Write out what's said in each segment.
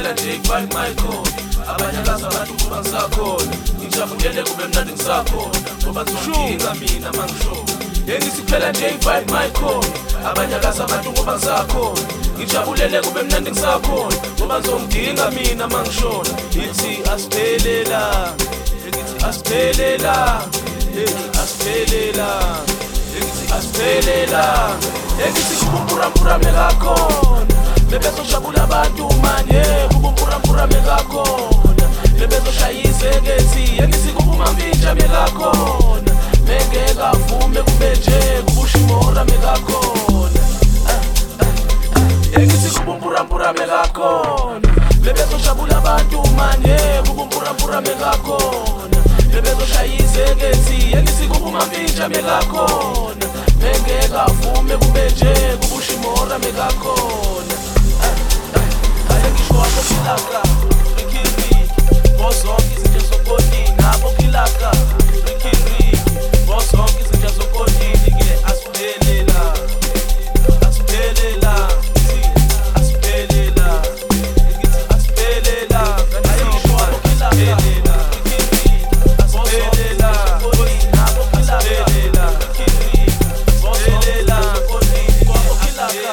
kuphela nje ifake microphone abanyakaza abantu kuba ngisakhona ngijabulele kube mnandi ngisakhona ngoba ngizodinga mina mangisho yengithi kuphela nje ifake microphone abanyakaza abantu kuba ngisakhona ngijabulele kube mnandi ngisakhona ngoba ngizodinga mina mangishona ithi asiphelela yengithi asiphelela asiphelela yengithi asiphelela yengithi kubumpura mekakhona bebezojabula abantu manje kubumpura mekakhona bebezoshayise kethi yengithi kubumambinja mekakhona mengekavume kube nje kubushimora mekakhona yengithi kubumpura mekakhona bebezojabula abantu manje kubumpura mekakhona bebezoshayise kethi yengithi kubumambinja mekakhona mengekavume kube nje kubushimora mekakhona ayengishwa kokilaka rikiri bozonke izinto zokodini nabo kilaka rikiri bozonke izinto zokodini ke asiphelela asiphelela asiphelela ngithi asiphelela ayengishwa kokilaka rikiri asiphelela kodini nabo kilaka rikiri bozonke zokodini nabo kilaka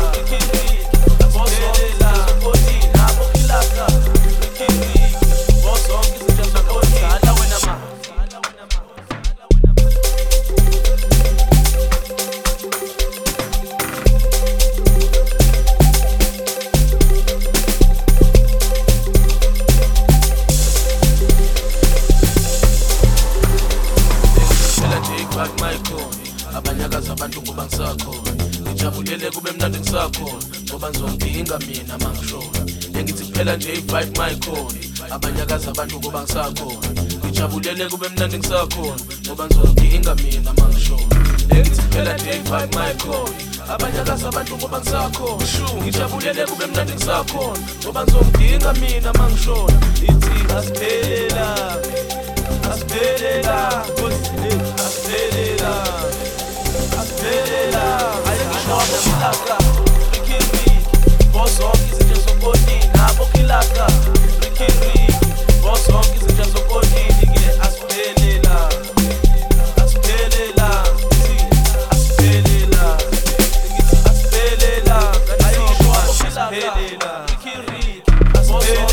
abanyakaza abantu kuba ngisakhona ngijabulele kube mnandi ngisakhona ngoba ngizodinga mina mangishona yengithi kuphela nje i-vibe microphone abanyakaza abantu kuba ngisakhona ngijabulele kube mnandi ngisakhona ngoba ngizodinga mina mangishona yengithi kuphela nje i-vibe microphone abanyakaza abantu kuba ngisakhona ngijabulele kube mnandi ngisakhona ngoba ngizodinga mina mangishona ithi asiphelela asiphelela asiphelela asiphelela ayengishwa kokilaka rikiri bozonke izinto zokodini nabo kilaka rikiri bozonke izinto zokodini ke asiphelela asiphelela asiphelela ngithi asiphelela ayengishwa kokilaka rikiri asiphelela